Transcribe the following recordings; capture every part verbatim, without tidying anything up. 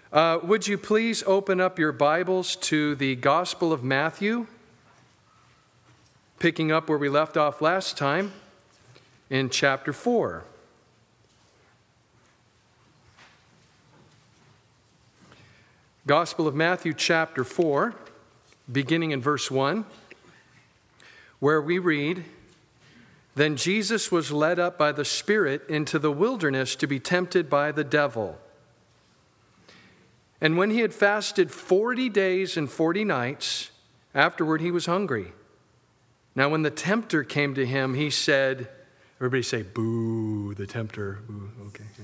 Uh, would you please open up your Bibles to the Gospel of Matthew, picking up where we left off last time in chapter four. Gospel of Matthew chapter four, beginning in verse one, where we read, "Then Jesus was led up by the Spirit into the wilderness to be tempted by the devil. And when he had fasted forty days and forty nights, afterward he was hungry. Now when the tempter came to him, he said," everybody say, "Boo, the tempter." Boo. Okay, yeah.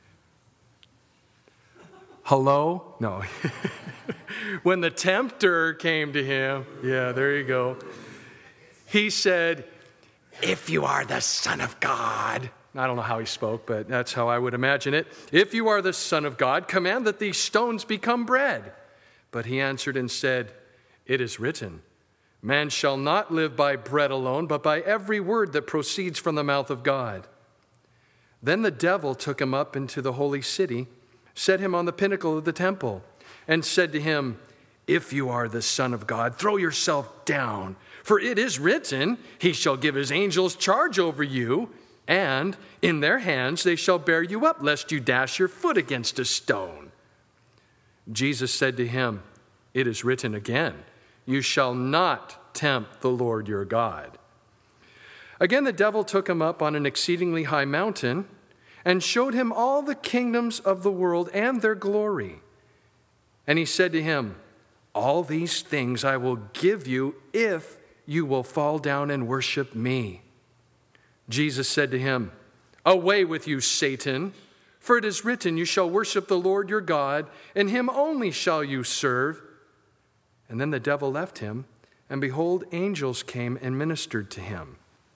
Hello? No. When the tempter came to him, yeah, there you go. He said, "If you are the Son of God." I don't know how he spoke, but that's how I would imagine it. "If you are the Son of God, command that these stones become bread." But he answered and said, "It is written, man shall not live by bread alone, but by every word that proceeds from the mouth of God." Then the devil took him up into the holy city, set him on the pinnacle of the temple, and said to him, "If you are the Son of God, throw yourself down. For it is written, he shall give his angels charge over you, and in their hands they shall bear you up, lest you dash your foot against a stone." Jesus said to him, "It is written again, you shall not tempt the Lord your God." Again the devil took him up on an exceedingly high mountain and showed him all the kingdoms of the world and their glory. And he said to him, "All these things I will give you if you will fall down and worship me." Jesus said to him, "Away with you, Satan, for it is written, you shall worship the Lord your God, and him only shall you serve." And then the devil left him, and behold, angels came and ministered to him.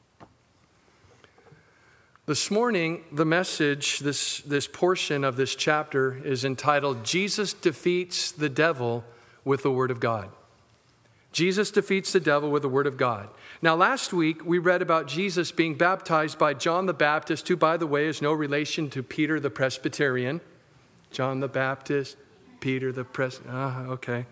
This morning, the message, this, this portion of this chapter is entitled, "Jesus Defeats the Devil with the Word of God." Jesus defeats the devil with the Word of God. Now, last week, we read about Jesus being baptized by John the Baptist, who, by the way, is no relation to Peter the Presbyterian. John the Baptist, Peter the Pres... Ah, okay.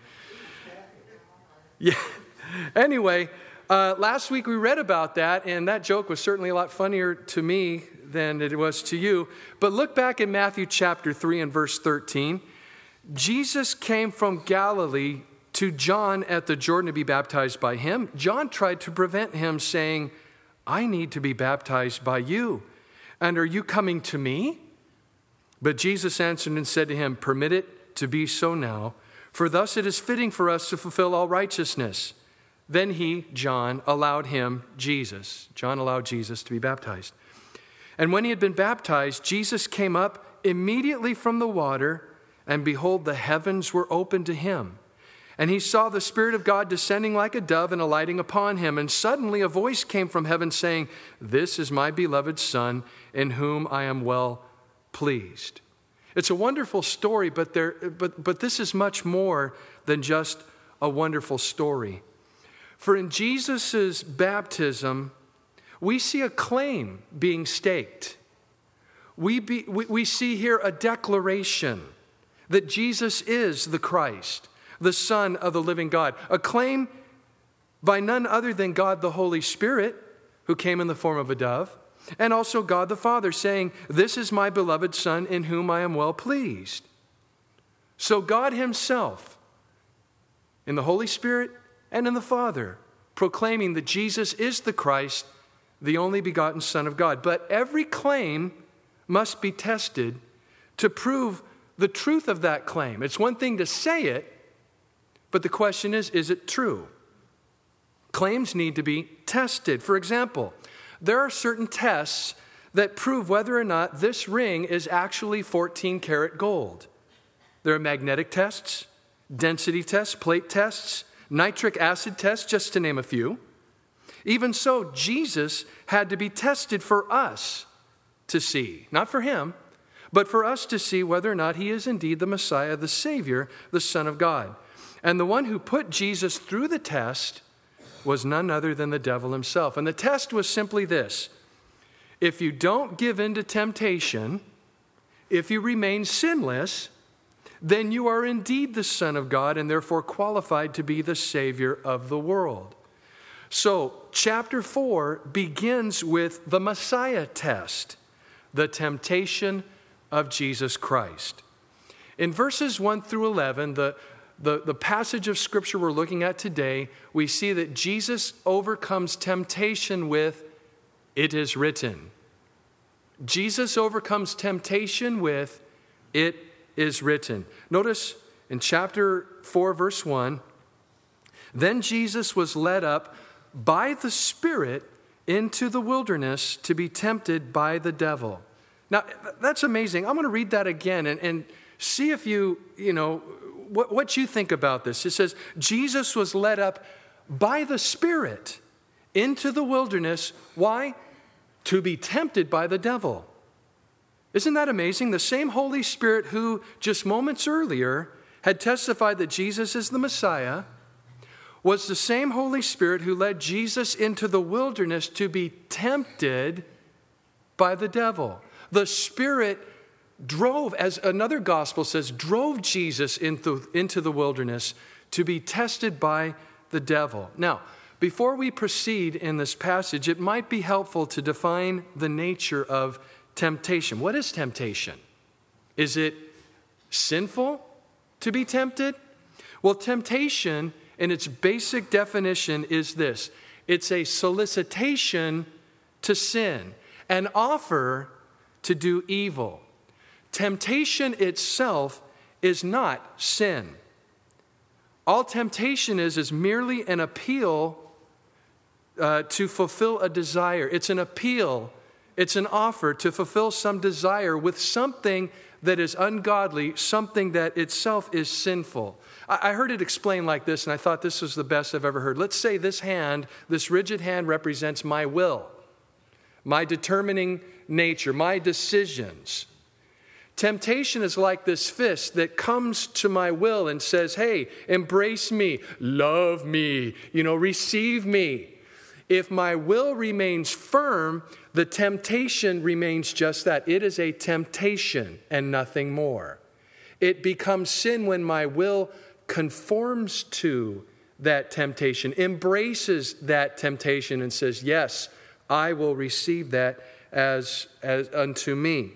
Yeah. Anyway, uh, last week we read about that, and that joke was certainly a lot funnier to me than it was to you. But look back in Matthew chapter three and verse thirteen. Jesus came from Galilee to John at the Jordan to be baptized by him. John tried to prevent him, saying, "I need to be baptized by you, and are you coming to me?" But Jesus answered and said to him, "Permit it to be so now, for thus it is fitting for us to fulfill all righteousness." Then he, John, allowed him, Jesus, John allowed Jesus to be baptized. And when he had been baptized, Jesus came up immediately from the water, and behold, the heavens were opened to him. And he saw the Spirit of God descending like a dove and alighting upon him. And suddenly a voice came from heaven saying, "This is my beloved Son, in whom I am well pleased." It's a wonderful story, but, there, but, but this is much more than just a wonderful story. For in Jesus' baptism, we see a claim being staked. We, be, we, we see here a declaration that Jesus is the Christ, the Son of the living God. A claim by none other than God the Holy Spirit, who came in the form of a dove, and also God the Father, saying, "This is my beloved Son, in whom I am well pleased." So God himself, in the Holy Spirit and in the Father, proclaiming that Jesus is the Christ, the only begotten Son of God. But every claim must be tested to prove the truth of that claim. It's one thing to say it, but the question is, is it true? Claims need to be tested. For example, there are certain tests that prove whether or not this ring is actually fourteen karat gold. There are magnetic tests, density tests, plate tests, nitric acid tests, just to name a few. Even so, Jesus had to be tested for us to see, not for him, but for us to see whether or not he is indeed the Messiah, the Savior, the Son of God. And the one who put Jesus through the test was none other than the devil himself. And the test was simply this: if you don't give in to temptation, if you remain sinless, then you are indeed the Son of God and therefore qualified to be the Savior of the world. So, chapter four begins with the Messiah test, the temptation of Jesus Christ. In verses one through eleven, the, the, the passage of Scripture we're looking at today, we see that Jesus overcomes temptation with, "It is written." Jesus overcomes temptation with, "It is written." Notice in chapter four, verse one, "Then Jesus was led up by the Spirit into the wilderness to be tempted by the devil." Now, that's amazing. I'm going to read that again and, and see if you, you know, what, what you think about this. It says, Jesus was led up by the Spirit into the wilderness. Why? To be tempted by the devil. Isn't that amazing? The same Holy Spirit who just moments earlier had testified that Jesus is the Messiah was the same Holy Spirit who led Jesus into the wilderness to be tempted by the devil. The Spirit drove, as another gospel says, drove Jesus into, into the wilderness to be tested by the devil. Now, before we proceed in this passage, it might be helpful to define the nature of temptation. What is temptation? Is it sinful to be tempted? Well, temptation in its basic definition is this. It's a solicitation to sin, an offer to do evil. Temptation itself is not sin. All temptation is is merely an appeal uh, to fulfill a desire. It's an appeal. It's an offer to fulfill some desire with something that is ungodly, something that itself is sinful. I heard it explained like this, and I thought this was the best I've ever heard. Let's say this hand, this rigid hand, represents my will, my determining nature, my decisions. Temptation is like this fist that comes to my will and says, "Hey, embrace me, love me, you know, receive me." If my will remains firm, the temptation remains just that. It is a temptation and nothing more. It becomes sin when my will conforms to that temptation, embraces that temptation and says, "Yes, I will receive that as, as unto me."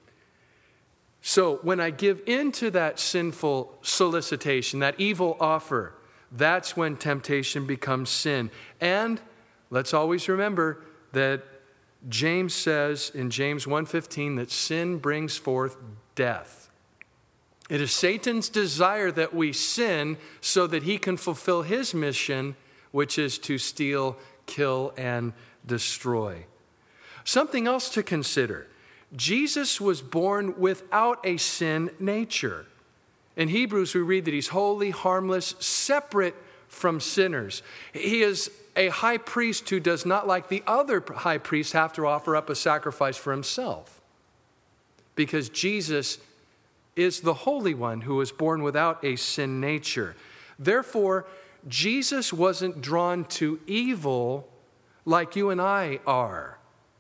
So when I give in to that sinful solicitation, that evil offer, that's when temptation becomes sin. And let's always remember that James says in James one fifteen that sin brings forth death. It is Satan's desire that we sin so that he can fulfill his mission, which is to steal, kill, and destroy. Something else to consider. Jesus was born without a sin nature. In Hebrews, we read that he's holy, harmless, separate from sinners. He is a high priest who does not, like the other high priests, have to offer up a sacrifice for himself. Because Jesus is the Holy One who was born without a sin nature. Therefore, Jesus wasn't drawn to evil like you and I are.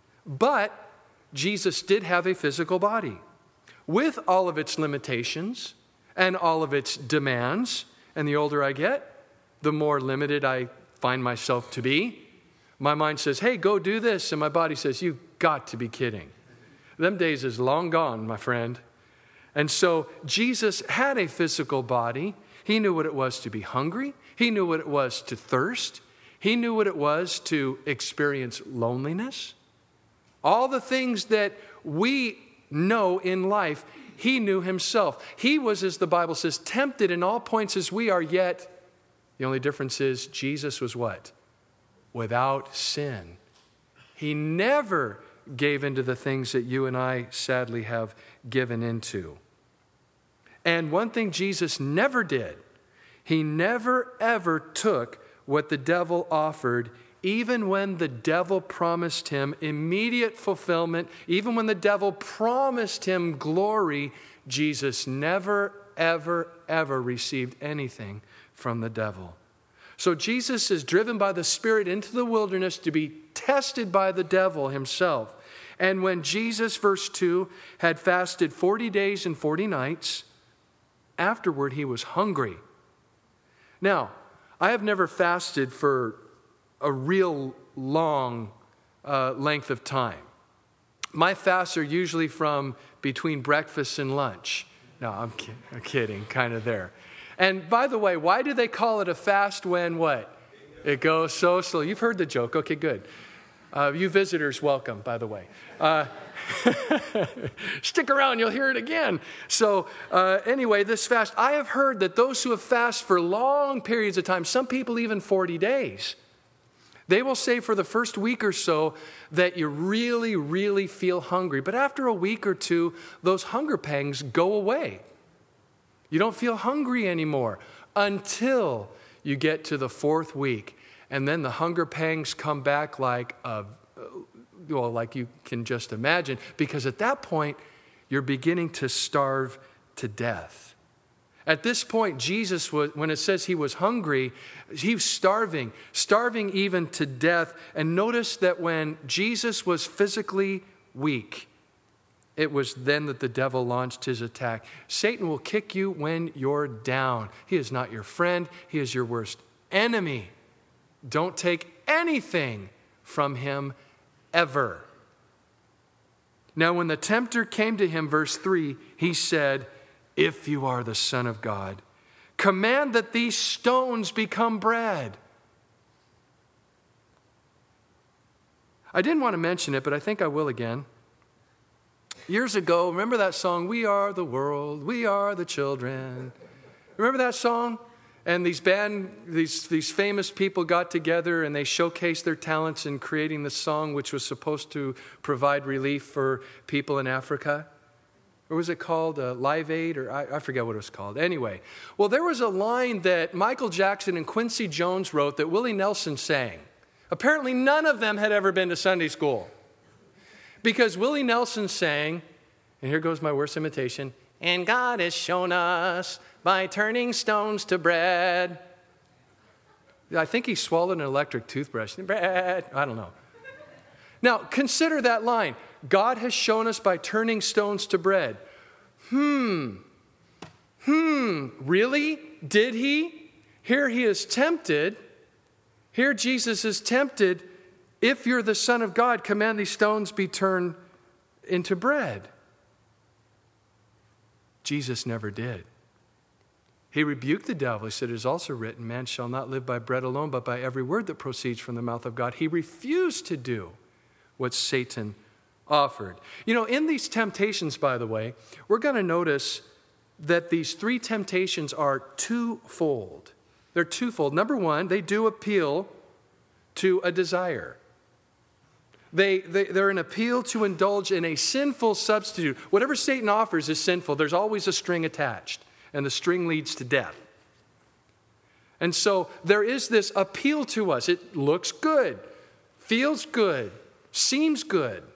But Jesus did have a physical body with all of its limitations and all of its demands. And the older I get, the more limited I find myself to be. My mind says, "Hey, go do this." And my body says, "You've got to be kidding." Them days is long gone, my friend. And so Jesus had a physical body. He knew what it was to be hungry. He knew what it was to thirst. He knew what it was to experience loneliness. All the things that we know in life, he knew himself. He was, as the Bible says, tempted in all points as we are, yet the only difference is Jesus was what? Without sin. He never gave into the things that you and I sadly have given into. And one thing Jesus never did, he never ever took what the devil offered, even when the devil promised him immediate fulfillment, even when the devil promised him glory, Jesus never, ever, ever received anything from the devil. So Jesus is driven by the Spirit into the wilderness to be tested by the devil himself. And when Jesus, verse two, had fasted forty days and forty nights, afterward he was hungry. Now, I have never fasted for a real long uh, length of time. My fasts are usually from between breakfast and lunch. No, I'm, ki- I'm kidding, kind of there. And by the way, why do they call it a fast when what? It goes so slow. You've heard the joke. Okay, good. Uh, you visitors, welcome, by the way. Uh, stick around, you'll hear it again. So uh, anyway, this fast, I have heard that those who have fasted for long periods of time, some people even forty days, they will say for the first week or so that you really, really feel hungry. But after a week or two, those hunger pangs go away. You don't feel hungry anymore until you get to the fourth week. And then the hunger pangs come back like a, well, like you can just imagine, because at that point, you're beginning to starve to death. At this point, Jesus, was, when it says he was hungry, he was starving, starving even to death. And notice that when Jesus was physically weak, it was then that the devil launched his attack. Satan will kick you when you're down. He is not your friend. He is your worst enemy. Don't take anything from him ever. Now, when the tempter came to him, verse three, he said, "If you are the Son of God, command that these stones become bread." I didn't want to mention it, but I think I will again. Years ago, remember that song, "We Are the World, We Are the Children"? Remember that song? And these band, these, these famous people got together and they showcased their talents in creating this song, which was supposed to provide relief for people in Africa. Or was it called uh, Live Aid? Or I, I forget what it was called. Anyway, well, there was a line that Michael Jackson and Quincy Jones wrote that Willie Nelson sang. Apparently, none of them had ever been to Sunday school. Because Willie Nelson sang, and here goes my worst imitation, "And God has shown us by turning stones to bread." I think he swallowed an electric toothbrush. Bread. I don't know. Now, consider that line. God has shown us by turning stones to bread. Hmm. Hmm. Really? Did he? Here he is tempted. Here Jesus is tempted. If you're the Son of God, command these stones be turned into bread. Jesus never did. He rebuked the devil. He said, "It is also written, man shall not live by bread alone, but by every word that proceeds from the mouth of God." He refused to do what Satan offered. You know, in these temptations, by the way, we're going to notice that these three temptations are twofold. They're twofold. Number one, they do appeal to a desire. They, they, they're an appeal to indulge in a sinful substitute. Whatever Satan offers is sinful. There's always a string attached, and the string leads to death. And so there is this appeal to us. It looks good, feels good, seems good.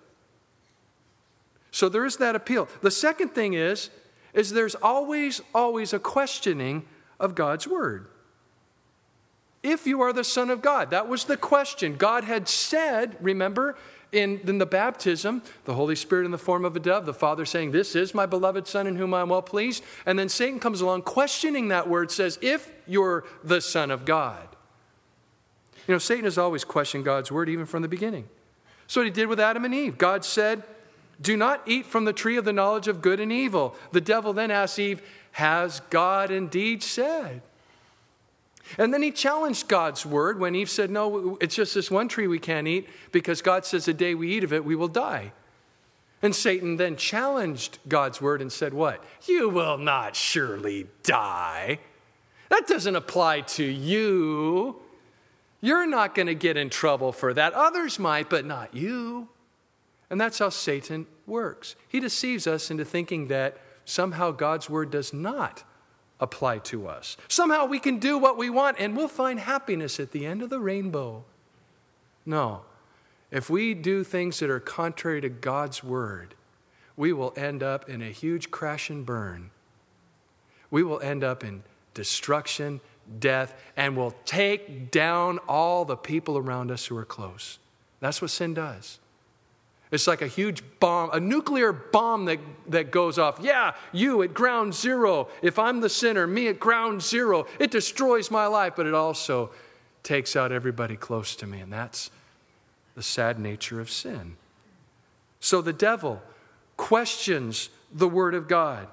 So there is that appeal. The second thing is, is there's always, always a questioning of God's word. If you are the Son of God, that was the question. God had said, remember, in, in the baptism, the Holy Spirit in the form of a dove, the Father saying, "This is my beloved Son in whom I am well pleased." And then Satan comes along questioning that word, says, "If you're the Son of God." You know, Satan has always questioned God's word, even from the beginning. So what he did with Adam and Eve. God said, "Do not eat from the tree of the knowledge of good and evil." The devil then asks Eve, "Has God indeed said?" And then he challenged God's word when Eve said, "No, it's just this one tree we can't eat because God says the day we eat of it, we will die." And Satan then challenged God's word and said, what? "You will not surely die. That doesn't apply to you. You're not going to get in trouble for that. Others might, but not you." And that's how Satan works. He deceives us into thinking that somehow God's word does not apply to us. Somehow we can do what we want and we'll find happiness at the end of the rainbow. No. If we do things that are contrary to God's word, we will end up in a huge crash and burn. We will end up in destruction, death, and will take down all the people around us who are close. That's what sin does. It's like a huge bomb, a nuclear bomb that, that goes off. Yeah, you at ground zero. If I'm the sinner, me at ground zero. It destroys my life, but it also takes out everybody close to me. And that's the sad nature of sin. So the devil questions the Word of God.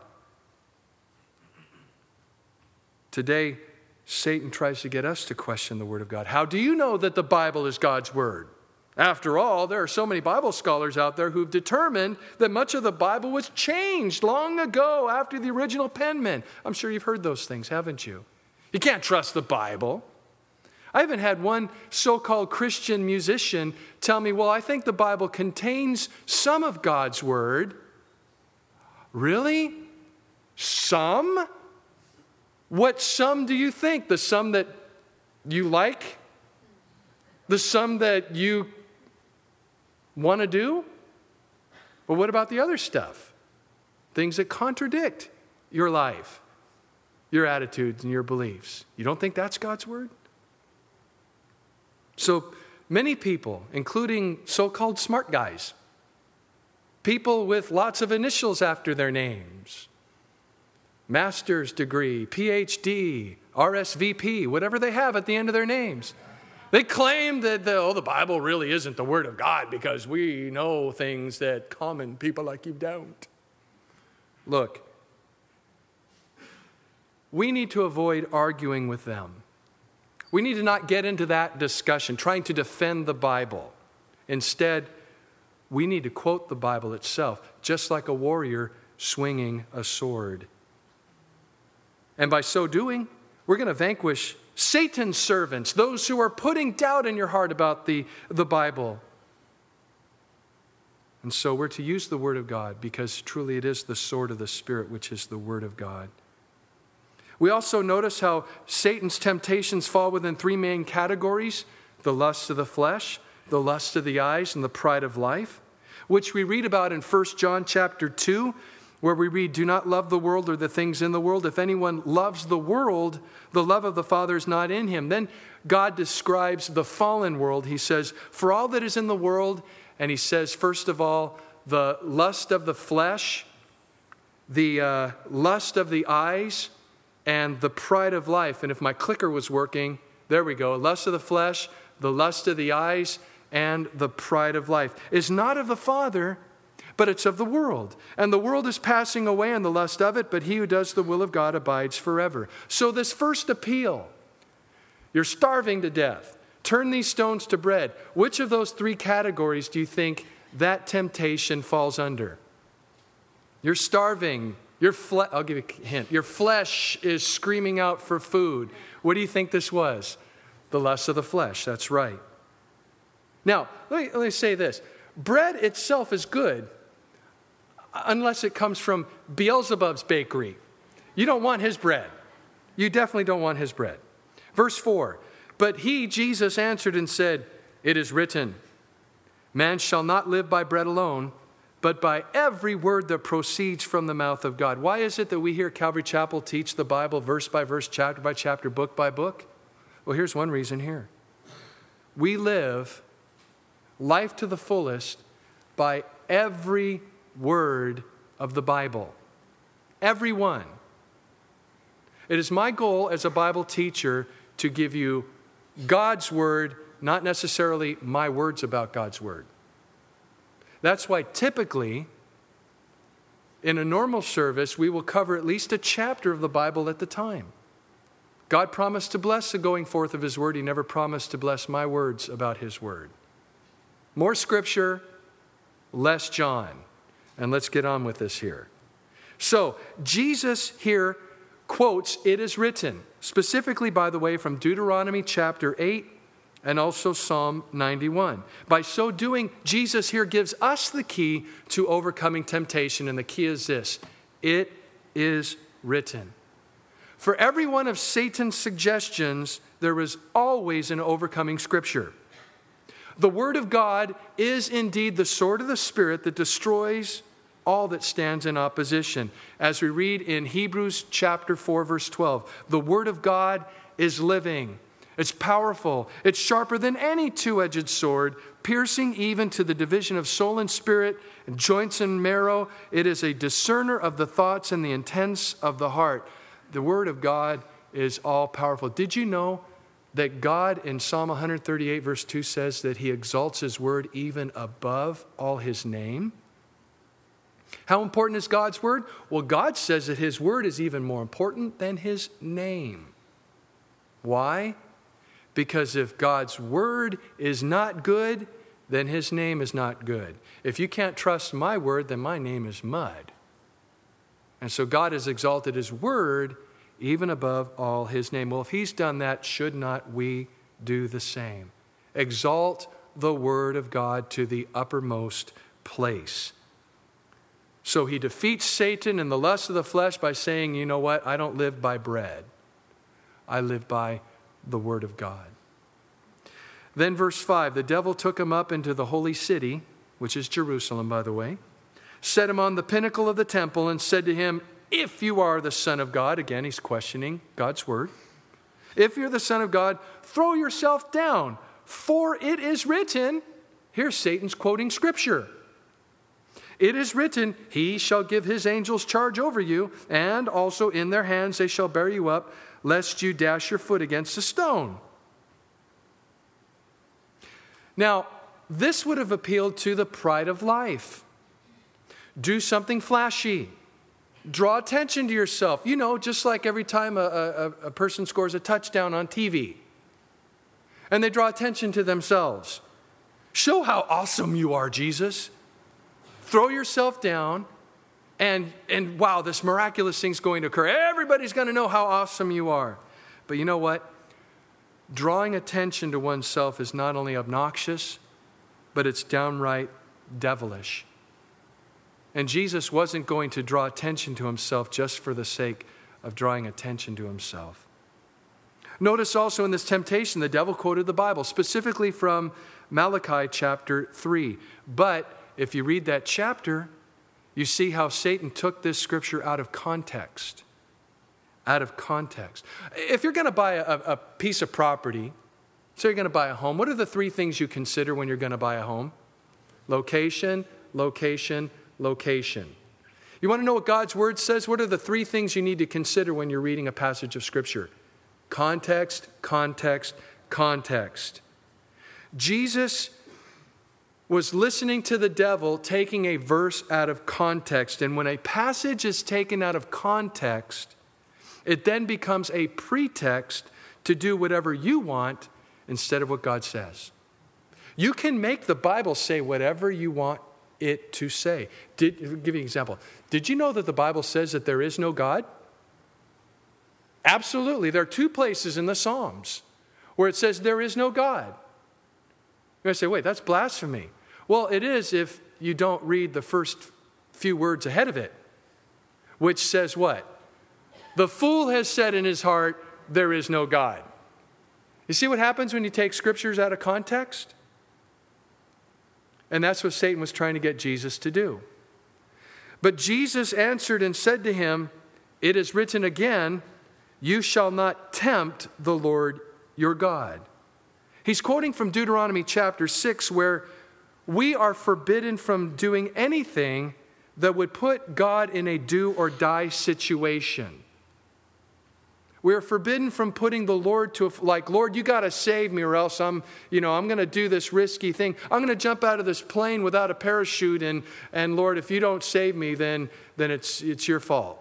Today, Satan tries to get us to question the Word of God. How do you know that the Bible is God's Word? After all, there are so many Bible scholars out there who've determined that much of the Bible was changed long ago after the original penman. I'm sure you've heard those things, haven't you? You can't trust the Bible. I even had one so-called Christian musician tell me, well, I think the Bible contains some of God's Word. Really? Some? What some do you think? The some that you like? The some that you want to do? But what about the other stuff? Things that contradict your life, your attitudes, and your beliefs. You don't think that's God's Word? So many people, including so-called smart guys, people with lots of initials after their names, master's degree, P H D, R S V P, whatever they have at the end of their names, they claim that the, oh, the Bible really isn't the Word of God because we know things that common people like you don't. Look, we need to avoid arguing with them. We need to not get into that discussion, trying to defend the Bible. Instead, we need to quote the Bible itself, just like a warrior swinging a sword. And by so doing, we're going to vanquish Satan's servants, those who are putting doubt in your heart about the, the Bible. And so we're to use the Word of God because truly it is the sword of the Spirit, which is the Word of God. We also notice how Satan's temptations fall within three main categories: the lust of the flesh, the lust of the eyes, and the pride of life, which we read about in First John chapter two, where we read, do not love the world or the things in the world. If anyone loves the world, the love of the Father is not in him. Then God describes the fallen world. He says, for all that is in the world, and he says, first of all, the lust of the flesh, the uh, lust of the eyes, and the pride of life. And if my clicker was working, there we go. Lust of the flesh, the lust of the eyes, and the pride of life is not of the Father, but it's of the world. And the world is passing away and the lust of it, but he who does the will of God abides forever. So this first appeal, you're starving to death. Turn these stones to bread. Which of those three categories do you think that temptation falls under? You're starving. Your fle- I'll give you a hint. Your flesh is screaming out for food. What do you think this was? The lust of the flesh. That's right. Now, let me, let me say this. Bread itself is good unless it comes from Beelzebub's bakery. You don't want his bread. You definitely don't want his bread. Verse four, but he, Jesus, answered and said, it is written, man shall not live by bread alone, but by every word that proceeds from the mouth of God. Why is it that we here at Calvary Chapel teach the Bible verse by verse, chapter by chapter, book by book? Well, here's one reason here. We live life to the fullest by every word of the Bible. Every one. It is my goal as a Bible teacher to give you God's word, not necessarily my words about God's word. That's why typically, in a normal service, we will cover at least a chapter of the Bible at the time. God promised to bless the going forth of his word. He never promised to bless my words about his word. More scripture, less John. And let's get on with this here. So, Jesus here quotes, it is written, specifically, by the way, from Deuteronomy chapter eight and also Psalm ninety-one. By so doing, Jesus here gives us the key to overcoming temptation, and the key is this: it is written. For every one of Satan's suggestions, there is always an overcoming scripture. The Word of God is indeed the sword of the Spirit that destroys all that stands in opposition. As we read in Hebrews chapter four, verse twelve, the Word of God is living It's powerful. It's sharper than any two-edged sword, piercing even to the division of soul and spirit, and joints and marrow. It is a discerner of the thoughts and the intents of the heart. The word of God is all powerful. Did you know that God in Psalm one thirty-eight verse two says that he exalts his word even above all his name? How important is God's word? Well, God says that his word is even more important than his name. Why? Because if God's word is not good, then his name is not good. If you can't trust my word, then my name is mud. And so God has exalted his word even above all his name. Well, if he's done that, should not we do the same? Exalt the word of God to the uppermost place. So he defeats Satan and the lust of the flesh by saying, you know what? I don't live by bread. I live by the word of God. Then verse five, the devil took him up into the holy city, which is Jerusalem, by the way, set him on the pinnacle of the temple and said to him, if you are the Son of God, again, he's questioning God's word. If you're the Son of God, throw yourself down, for it is written, here's Satan's quoting scripture. It is written, he shall give his angels charge over you, and also in their hands they shall bear you up, lest you dash your foot against a stone. Now, this would have appealed to the pride of life. Do something flashy. Draw attention to yourself. You know, just like every time a, a, a person scores a touchdown on T V. And they draw attention to themselves. Show how awesome you are, Jesus. Throw yourself down and, and wow, this miraculous thing's going to occur. Everybody's going to know how awesome you are. But you know what? Drawing attention to oneself is not only obnoxious, but it's downright devilish. And Jesus wasn't going to draw attention to himself just for the sake of drawing attention to himself. Notice also in this temptation, the devil quoted the Bible, specifically from Malachi chapter three. But if you read that chapter, you see how Satan took this scripture out of context. Out of context. If you're going to buy a, a piece of property, so you're going to buy a home, what are the three things you consider when you're going to buy a home? Location, location, location. You want to know what God's word says? What are the three things you need to consider when you're reading a passage of scripture? Context, context, context. Jesus was listening to the devil taking a verse out of context. And when a passage is taken out of context, it then becomes a pretext to do whatever you want instead of what God says. You can make the Bible say whatever you want it to say. Did, I'll give you an example. Did you know that the Bible says that there is no God? Absolutely. There are two places in the Psalms where it says there is no God. You're going to say, wait, that's blasphemy. Well, it is if you don't read the first few words ahead of it, which says what? The fool has said in his heart, there is no God. You see what happens when you take scriptures out of context? And that's what Satan was trying to get Jesus to do. But Jesus answered and said to him, it is written again, you shall not tempt the Lord your God. He's quoting from Deuteronomy chapter six, where we are forbidden from doing anything that would put God in a do or die situation. We are forbidden from putting the Lord to, a, like, Lord, you got to save me or else I'm, you know, I'm going to do this risky thing. I'm going to jump out of this plane without a parachute and, and Lord, if you don't save me, then, then it's, it's your fault.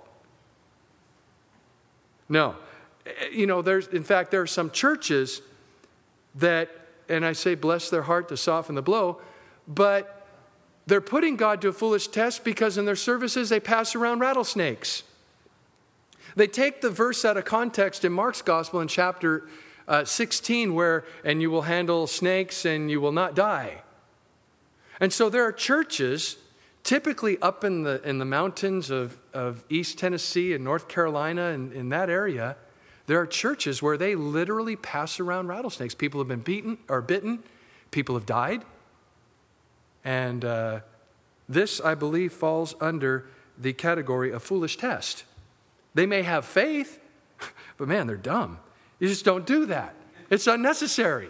No. You know, there's, in fact, there are some churches that, and I say bless their heart to soften the blow, but they're putting God to a foolish test because in their services they pass around rattlesnakes. They take the verse out of context in Mark's gospel in chapter uh, sixteen where, and you will handle snakes and you will not die. And so there are churches, typically up in the in the mountains of, of East Tennessee and North Carolina and in that area, there are churches where they literally pass around rattlesnakes. People have been beaten or bitten. People have died. And uh, this, I believe, falls under the category of foolish test. They may have faith, but man, they're dumb. You just don't do that. it's unnecessary.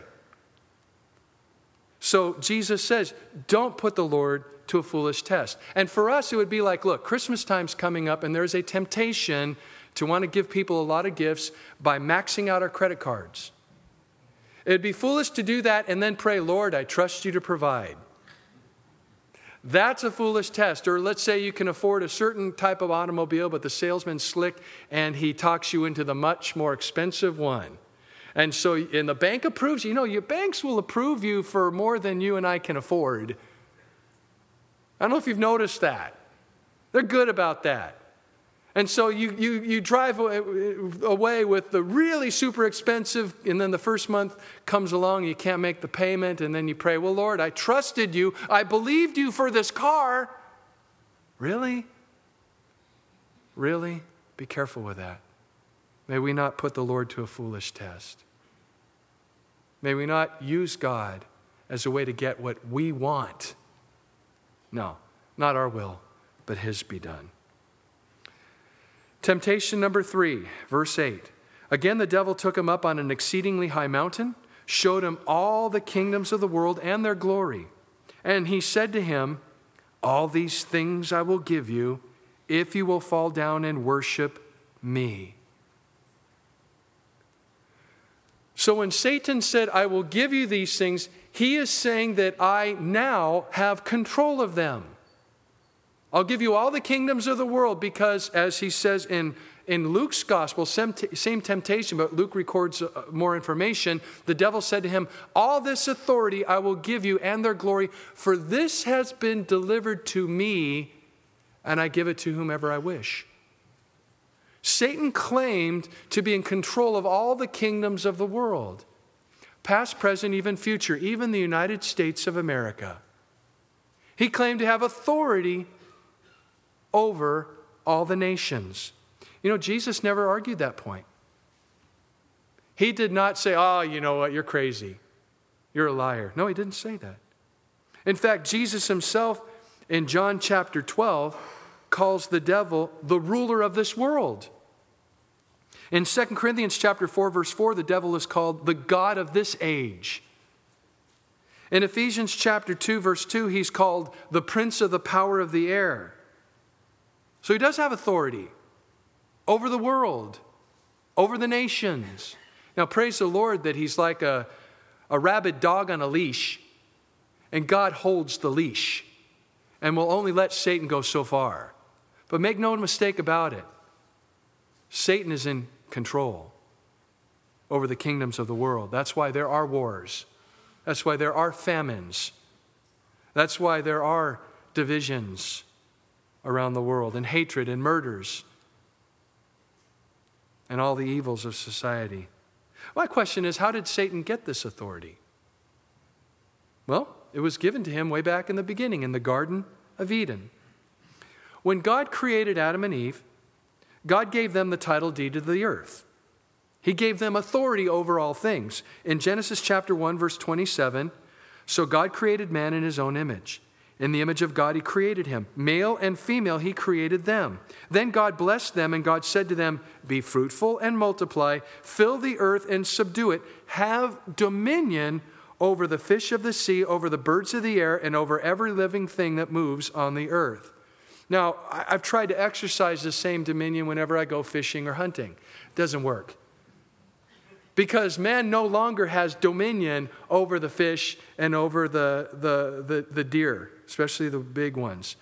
So Jesus says, don't put the Lord to a foolish test. And for us, it would be like, look, Christmas time's coming up, and there's a temptation to want to give people a lot of gifts by maxing out our credit cards. It'd be foolish to do that and then pray, Lord, I trust you to provide. That's a foolish test. Or let's say you can afford a certain type of automobile, but the salesman's slick and he talks you into the much more expensive one. And so, and the bank approves you. You know, your banks will approve you for more than you and I can afford. I don't know if you've noticed that. They're good about that. And so you, you, you drive away with the really super expensive, and then the first month comes along, you can't make the payment, and then you pray, well, Lord, I trusted you. I believed you for this car. Really? Really? Be careful with that. May we not put the Lord to a foolish test. May we not use God as a way to get what we want. No, not our will, but His be done. Temptation number three, verse eight. Again, the devil took him up on an exceedingly high mountain, showed him all the kingdoms of the world and their glory. And he said to him, all these things I will give you if you will fall down and worship me. So when Satan said, I will give you these things, he is saying that I now have control of them. I'll give you all the kingdoms of the world because, as he says in, in Luke's gospel, same, same temptation, but Luke records more information. The devil said to him, all this authority I will give you and their glory, for this has been delivered to me, and I give it to whomever I wish. Satan claimed to be in control of all the kingdoms of the world, past, present, even future, even the United States of America. He claimed to have authority over all the nations. You know, Jesus never argued that point. He did not say, oh, you know what, you're crazy. You're a liar. No, he didn't say that. In fact, Jesus himself in John chapter twelve calls the devil the ruler of this world. In Second Corinthians chapter four, verse four, the devil is called the god of this age. In Ephesians chapter two, verse two, he's called the prince of the power of the air. So he does have authority over the world, over the nations. Now, praise the Lord that he's like a, a rabid dog on a leash, and God holds the leash and will only let Satan go so far. But make no mistake about it, Satan is in control over the kingdoms of the world. That's why there are wars. That's why there are famines. That's why there are divisions around the world, and hatred and murders and all the evils of society. My question is, how did Satan get this authority? Well, it was given to him way back in the beginning in the Garden of Eden. When God created Adam and Eve, God gave them the title deed of the earth. He gave them authority over all things. In Genesis chapter one, verse twenty-seven, so God created man in his own image. In the image of God, he created him. Male and female, he created them. Then God blessed them, and God said to them, be fruitful and multiply, fill the earth and subdue it, have dominion over the fish of the sea, over the birds of the air, and over every living thing that moves on the earth. Now, I've tried to exercise the same dominion whenever I go fishing or hunting. It doesn't work. Because man no longer has dominion over the fish and over the, the, the, the deer, especially the big ones.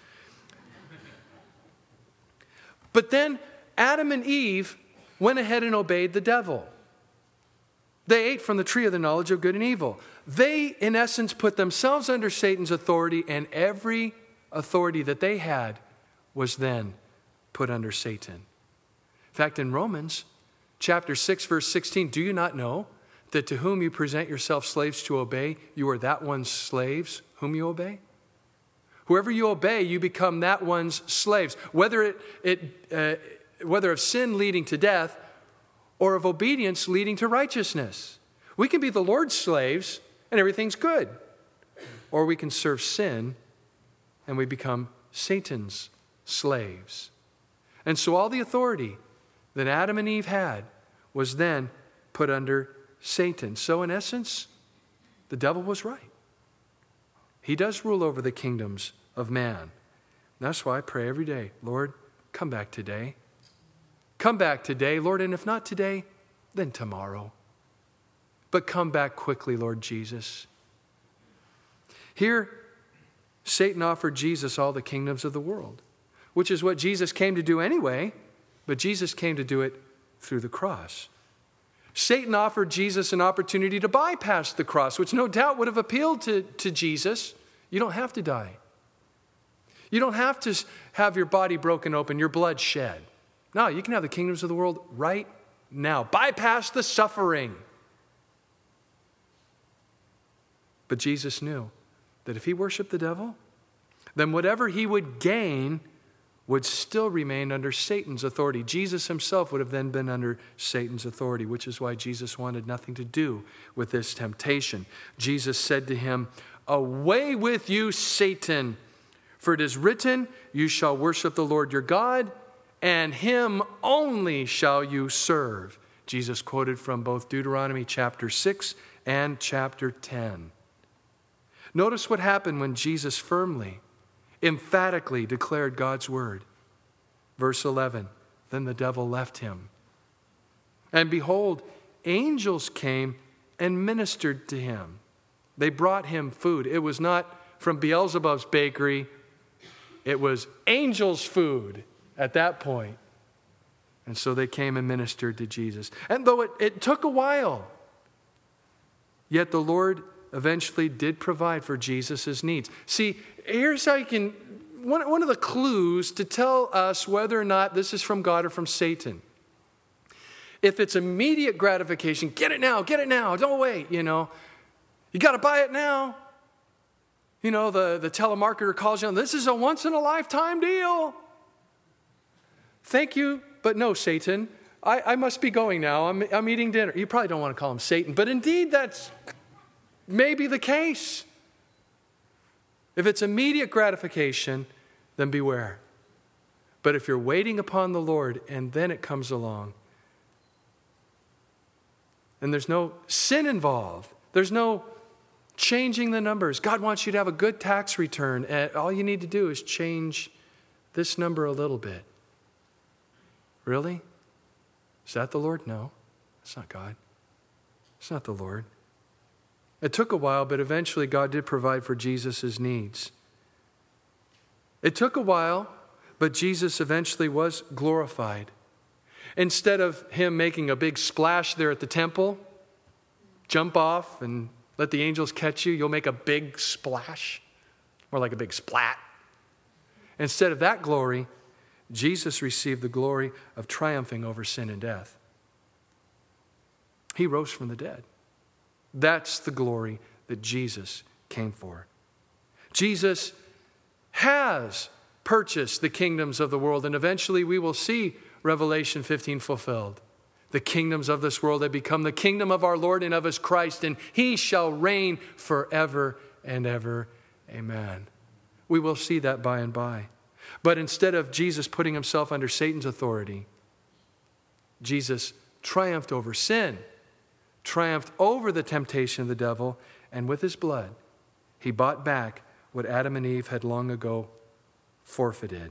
But then Adam and Eve went ahead and obeyed the devil. They ate from the tree of the knowledge of good and evil. They, in essence, put themselves under Satan's authority, and every authority that they had was then put under Satan. In fact, in Romans chapter six, verse sixteen, do you not know that to whom you present yourselves slaves to obey, you are that one's slaves whom you obey? Whoever you obey, you become that one's slaves, whether it, it uh, whether of sin leading to death or of obedience leading to righteousness. We can be the Lord's slaves and everything's good. Or we can serve sin and we become Satan's slaves. And so all the authority that Adam and Eve had was then put under Satan. So in essence, the devil was right. He does rule over the kingdoms of man. And that's why I pray every day, Lord, come back today. Come back today, Lord, and if not today, then tomorrow. But come back quickly, Lord Jesus. Here, Satan offered Jesus all the kingdoms of the world, which is what Jesus came to do anyway, but Jesus came to do it through the cross. Satan offered Jesus an opportunity to bypass the cross, which no doubt would have appealed to, to Jesus. You don't have to die. You don't have to have your body broken open, your blood shed. No, you can have the kingdoms of the world right now. Bypass the suffering. But Jesus knew that if he worshiped the devil, then whatever he would gain would still remain under Satan's authority. Jesus himself would have then been under Satan's authority, which is why Jesus wanted nothing to do with this temptation. Jesus said to him, "Away with you, Satan, for it is written, you shall worship the Lord your God, and him only shall you serve." Jesus quoted from both Deuteronomy chapter six and chapter ten. Notice what happened when Jesus firmly, emphatically declared God's word. Verse eleven, then the devil left him. And behold, angels came and ministered to him. They brought him food. It was not from Beelzebub's bakery. It was angels' food at that point. And so they came and ministered to Jesus. And though it, it took a while, yet the Lord eventually did provide for Jesus' needs. See, here's how you can, one, one of the clues to tell us whether or not this is from God or from Satan. If it's immediate gratification, get it now, get it now, don't wait, you know. You got to buy it now. You know, the, the telemarketer calls you, this is a once-in-a-lifetime deal. Thank you, but no, Satan. I, I must be going now. I'm, I'm eating dinner. You probably don't want to call him Satan, but indeed that's maybe the case. If it's immediate gratification, then beware. But if you're waiting upon the Lord and then it comes along, and there's no sin involved, there's no changing the numbers. God wants you to have a good tax return, and all you need to do is change this number a little bit. Really? Is that the Lord? No, it's not God. It's not the Lord. It took a while, but eventually God did provide for Jesus' needs. It took a while, but Jesus eventually was glorified. Instead of him making a big splash there at the temple, jump off and let the angels catch you, you'll make a big splash, or like a big splat. Instead of that glory, Jesus received the glory of triumphing over sin and death. He rose from the dead. That's the glory that Jesus came for. Jesus has purchased the kingdoms of the world, and eventually we will see Revelation fifteen fulfilled. The kingdoms of this world have become the kingdom of our Lord and of his Christ, and he shall reign forever and ever. Amen. We will see that by and by. But instead of Jesus putting himself under Satan's authority, Jesus triumphed over sin, triumphed over the temptation of the devil, and with his blood, he bought back what Adam and Eve had long ago forfeited.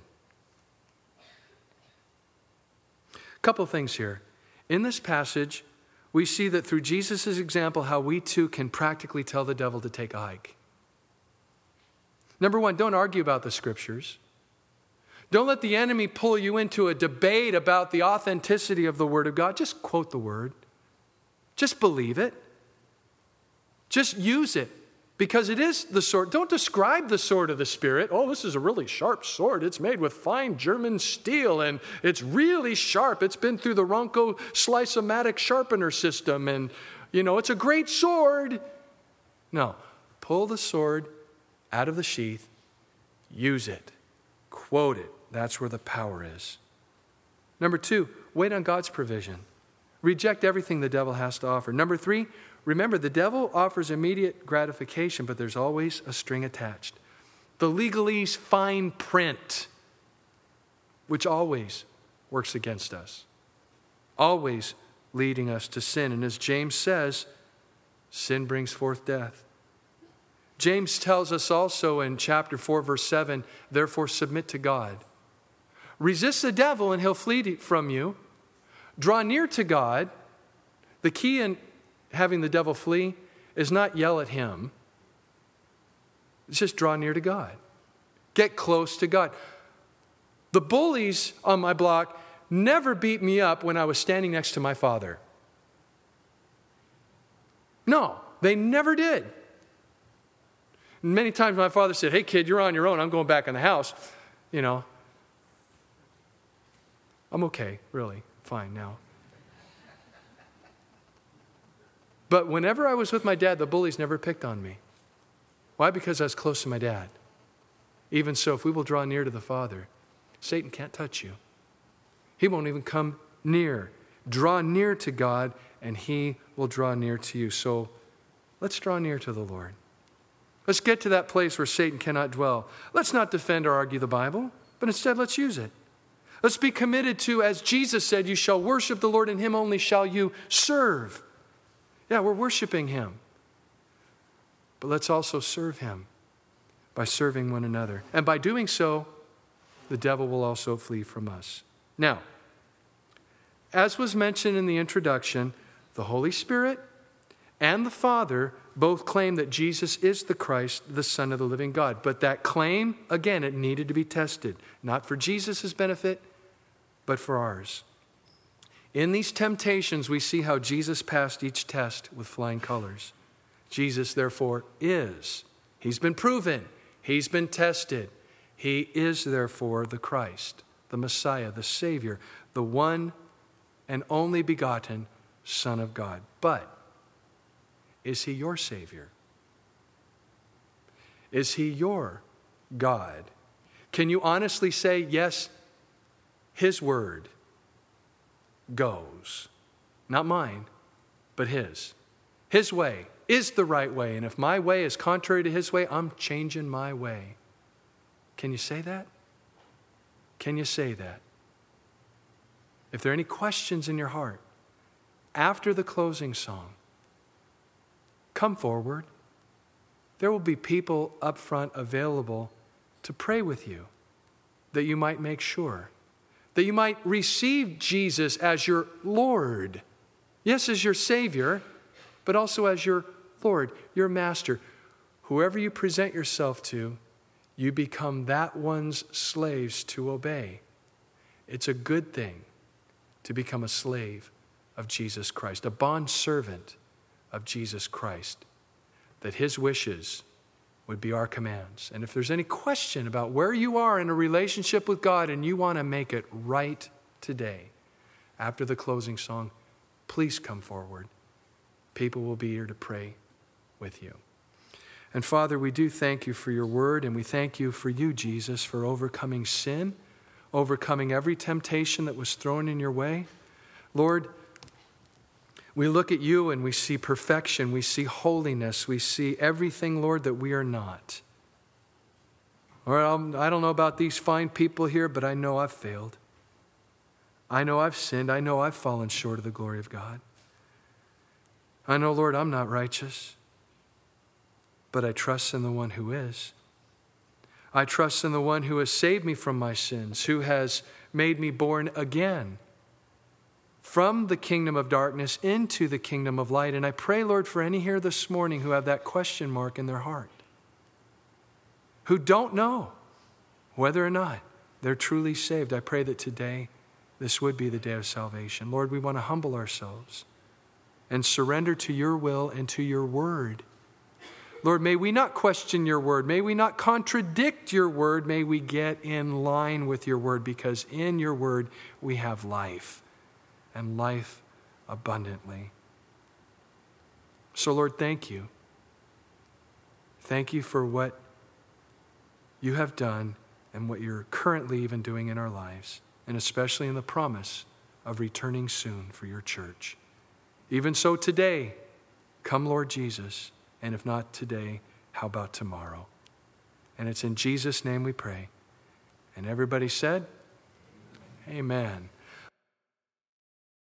A couple of things here. In this passage, we see that through Jesus' example, how we too can practically tell the devil to take a hike. Number one, don't argue about the scriptures. Don't let the enemy pull you into a debate about the authenticity of the Word of God. Just quote the Word. Just believe it. Just use it. Because it is the sword. Don't describe the sword of the Spirit. Oh, this is a really sharp sword. It's made with fine German steel, and it's really sharp. It's been through the Ronco Slice-O-Matic sharpener system, and, you know, it's a great sword. No. Pull the sword out of the sheath. Use it. Quote it. That's where the power is. Number two, wait on God's provision. Reject everything the devil has to offer. Number three, remember, the devil offers immediate gratification, but there's always a string attached. The legalese fine print, which always works against us. Always leading us to sin. And as James says, sin brings forth death. James tells us also in chapter four, verse seven, therefore submit to God. Resist the devil and he'll flee from you. Draw near to God. The key in having the devil flee is not yell at him. It's just draw near to God. Get close to God. The bullies on my block never beat me up when I was standing next to my father. No, they never did. Many times my father said, hey kid, you're on your own. I'm going back in the house. You know, I'm okay, really, fine now. But whenever I was with my dad, the bullies never picked on me. Why? Because I was close to my dad. Even so, if we will draw near to the Father, Satan can't touch you. He won't even come near. Draw near to God, and he will draw near to you. So let's draw near to the Lord. Let's get to that place where Satan cannot dwell. Let's not defend or argue the Bible, but instead let's use it. Let's be committed to, as Jesus said, you shall worship the Lord, and him only shall you serve. Yeah, we're worshiping him. But let's also serve him by serving one another. And by doing so, the devil will also flee from us. Now, as was mentioned in the introduction, the Holy Spirit and the Father both claim that Jesus is the Christ, the Son of the living God. But that claim, again, it needed to be tested. Not for Jesus' benefit, but for ours. In these temptations, we see how Jesus passed each test with flying colors. Jesus, therefore, is. He's been proven. He's been tested. He is, therefore, the Christ, the Messiah, the Savior, the one and only begotten Son of God. But is he your Savior? Is he your God? Can you honestly say, yes, his word goes? Not mine, but his. His way is the right way. And if my way is contrary to his way, I'm changing my way. Can you say that? Can you say that? If there are any questions in your heart, after the closing song, come forward. There will be people up front available to pray with you, that you might make sure, that you might receive Jesus as your Lord. Yes, as your Savior, but also as your Lord, your Master. Whoever you present yourself to, you become that one's slaves to obey. It's a good thing to become a slave of Jesus Christ, a bondservant of Jesus Christ, that his wishes would be our commands. And if there's any question about where you are in a relationship with God and you want to make it right today, after the closing song, please come forward. People will be here to pray with you. And Father, we do thank you for your word, and we thank you for you, Jesus, for overcoming sin, overcoming every temptation that was thrown in your way. Lord, we look at you and we see perfection, we see holiness, we see everything, Lord, that we are not. Lord, I don't know about these fine people here, but I know I've failed. I know I've sinned. I know I've fallen short of the glory of God. I know, Lord, I'm not righteous, but I trust in the one who is. I trust in the one who has saved me from my sins, who has made me born again from the kingdom of darkness into the kingdom of light. And I pray, Lord, for any here this morning who have that question mark in their heart, who don't know whether or not they're truly saved. I pray that today this would be the day of salvation. Lord, we want to humble ourselves and surrender to your will and to your word. Lord, may we not question your word. May we not contradict your word. May we get in line with your word, because in your word we have life, and life abundantly. So, Lord, thank you. Thank you for what you have done and what you're currently even doing in our lives, and especially in the promise of returning soon for your church. Even so today, come, Lord Jesus, and if not today, how about tomorrow? And it's in Jesus' name we pray. And everybody said, amen.